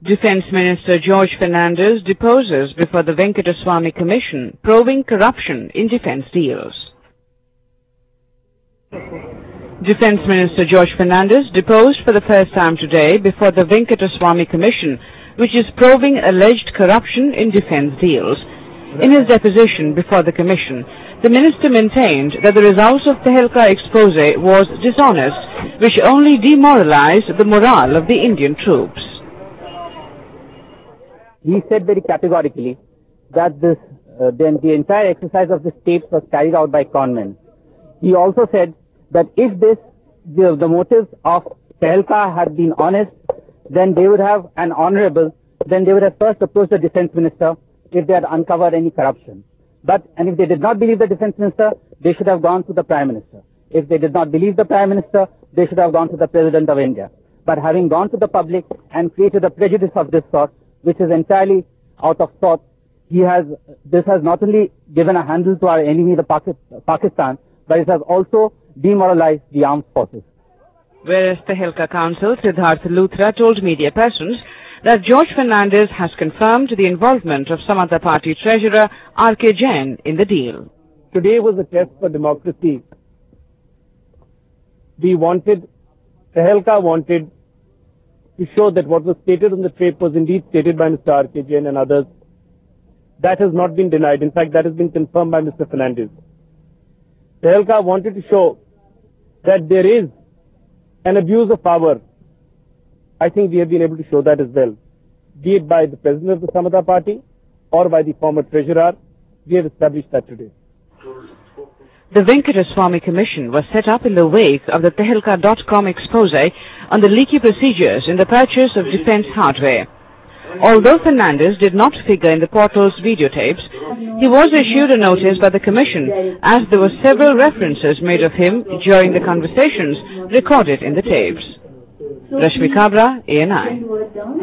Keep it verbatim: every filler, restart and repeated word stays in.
Defence Minister George Fernandes deposes before the Venkateswamy Commission probing corruption in defence deals. Defence Minister George Fernandes deposed for the first time today before the Venkateswamy Commission, which is probing alleged corruption in defence deals. In his deposition before the Commission, the minister maintained that the results of Tehelka expose was dishonest, which only demoralized the morale of the Indian troops. He said very categorically that this, uh, then the entire exercise of the tapes was carried out by conmen. He also said that if this, the, the motives of Tehelka had been honest, then they would have, an honorable, then they would have first approached the defense minister if they had uncovered any corruption. But, and if they did not believe the defense minister, they should have gone to the prime minister. If they did not believe the prime minister, they should have gone to the president of India. But having gone to the public and created a prejudice of this sort, which is entirely out of thought, he has, this has not only given a handle to our enemy, the Pakistan, but it has also demoralized the armed forces. Whereas Tehelka counsel Siddharth Luthra told media persons that George Fernandes has confirmed the involvement of Samata Party treasurer R K Jain in the deal. Today was a test for democracy. We wanted, Tehelka wanted to show that what was stated on the tape was indeed stated by Mister R K Jain and others. That has not been denied. In fact, that has been confirmed by Mister Fernandes. Tehelka wanted to show that there is an abuse of power. I think we have been able to show that as well, be it by the president of the Samata Party or by the former treasurer. We have established that today. The Venkateswamy Commission was set up in the wake of the Tehelka dot com expose on the leaky procedures in the purchase of defence hardware. Although Fernandes did not figure in the portal's videotapes, he was issued a notice by the Commission as there were several references made of him during the conversations recorded in the tapes. Rashmi Kabra, A N I.